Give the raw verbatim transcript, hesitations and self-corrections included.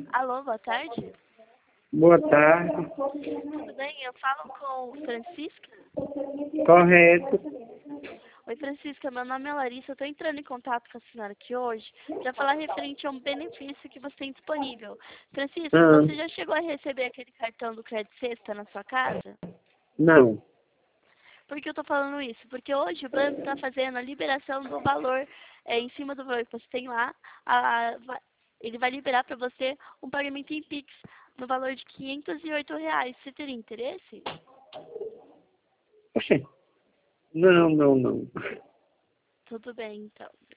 Alô, boa tarde. Boa tarde. Tudo bem? Eu falo com Francisca. Correto. Oi, Francisca, meu nome é Larissa. Eu estou entrando em contato com a senhora aqui hoje para falar referente a um benefício que você tem disponível. Francisca, Ah, você já chegou a receber aquele cartão do Crédito Sexta na sua casa? não. Por que eu estou falando isso? Porque hoje o banco está fazendo a liberação do valor é, em cima do valor que você tem lá. A, va- ele vai liberar para você um pagamento em Pix no valor de quinhentos e oito reais. Você teria interesse? Oxê. Não, não, não. Tudo bem, então.